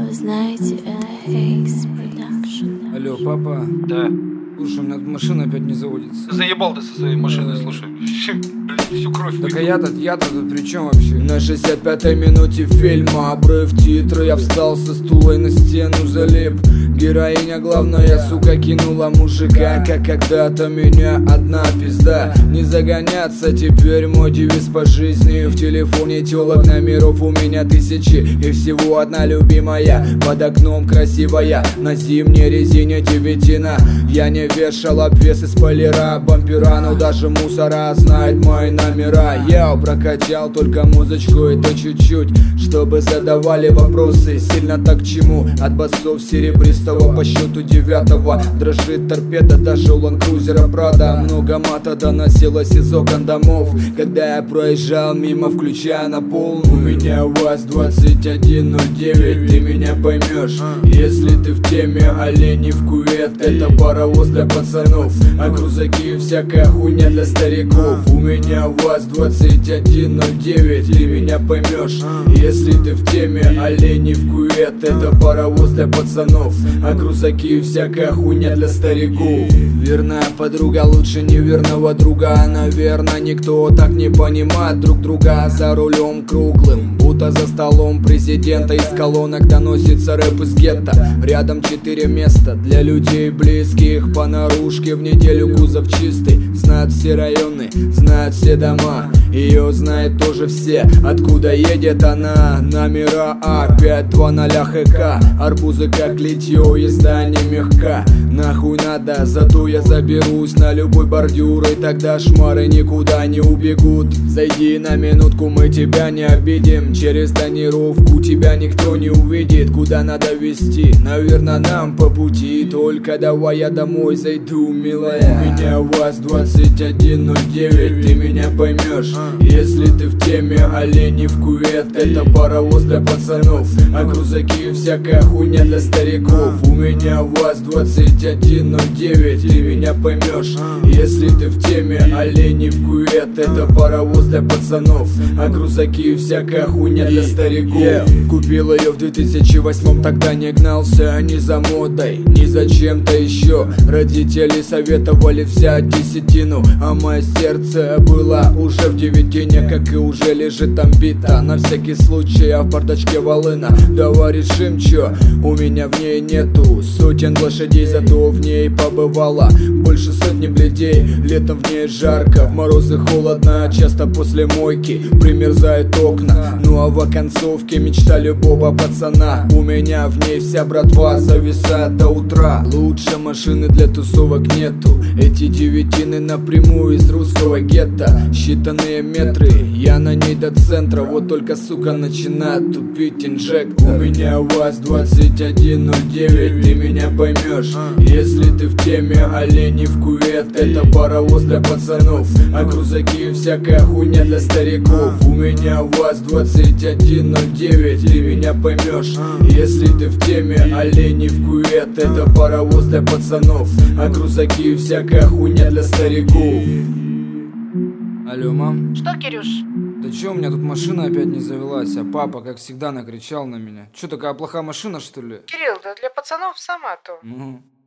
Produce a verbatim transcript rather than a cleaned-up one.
вы знаете, это Haze Production. Алло, папа. Да. Слушай, у меня тут машина опять не заводится. Заебал ты со своей машиной, слушай. Блин, всю кровь Так а выпил. я-то, я-то тут при чем вообще? На шестьдесят пятой минуте фильма обрыв титра. Я встал со стула и на стену залип. Героиня главная, сука, кинула мужика. Как когда-то меня одна пизда. Не загоняться, теперь мой девиз по жизни. В телефоне телок номеров у меня тысячи. И всего одна любимая, под окном красивая. На зимней резине девятина. Я не вешал обвесы спойлера, бампера, но даже мусора знает мои номера. Я прокачал только музычку, это чуть-чуть, чтобы задавали вопросы. Сильно так к чему? От басов серебристого по счету девятого. Дрожит торпеда даже у ландкрузера Прада. Много мата доносилось из окон домов, когда я проезжал мимо, включая на полную. У меня УАЗ двадцать один ноль девять, ты меня поймешь, если ты в теме. Олени в кювет, это паровоз для пацанов, а крузаки всякая хуйня для стариков. У меня УАЗ двадцать один ноль девять, ты меня поймешь, если ты в теме. Олени в кювет, это паровоз для пацанов, а крузаки всякая хуйня для стариков. Верная подруга лучше неверного друга. Наверное, никто так не понимает друг друга. За рулем круглым, будто за столом президента. Из колонок доносится рэп из гетто. Рядом четыре места для людей близких. По наружке в неделю кузов чистый. Знают все районы, знают все дома. Ее знают тоже все. Откуда едет она? Номера А пять два ноль ХК. Арбузы как литье, езда не мягка. Нахуй надо, зато я заберусь на любой бордюр, и тогда шмары никуда не убегут. Зайди на минутку, мы тебя не обидим. Через тонировку тебя никто не увидит. Куда надо везти? Наверное, нам по пути. Только давай я домой зайду, милая. У меня УАЗ двадцать один ноль девять, ты меня поймешь, если ты в теме. Олени в кювет, это паровоз для пацанов, а крузаки всякая хуйня для стариков. У меня УАЗ двадцать один ноль девять, ты меня поймешь, если ты в теме. Олени в кювет, это паровоз для пацанов, а крузаки всякая хуйня для стариков. Yeah. Купил ее в две тысячи восьмом, тогда не гнался ни за модой, ни за чем-то еще. Родители советовали взять десятину, а мое сердце было уже в девятине, как и уже лежит там бита. На всякий случай, а в бардачке волына. Давай решим, чё, у меня в ней нету сотен лошадей, зато в ней побывало больше сотни бледей. Летом в ней жарко, в морозы холодно, часто после мойки примерзают окна. Ну а в оконцовке мечта любого пацана. У меня в ней вся братва зависает до утра. Лучше машины для тусовок нету. Эти девятины напрямую из русского гетто. Считанные метры, я на ней до центра. Вот только, сука, начинает тупить инжектор. У меня УАЗ двадцать один ноль девять, ты меня поймешь, если ты в теме. Олени в кювет, это паровоз для пацанов, а крузаки всякая хуйня для стариков. У меня УАЗ двадцать один ноль девять, ты меня поймешь, если ты в теме. Олени в кювет, это паровоз для пацанов, а крузаки всякая хуйня для стариков. Алло, мам? Что, Кирюш? Да чё, у меня тут машина опять не завелась, а папа, как всегда, накричал на меня. Чё, такая плохая машина, что ли? Кирилл, да для пацанов сама то. Ну...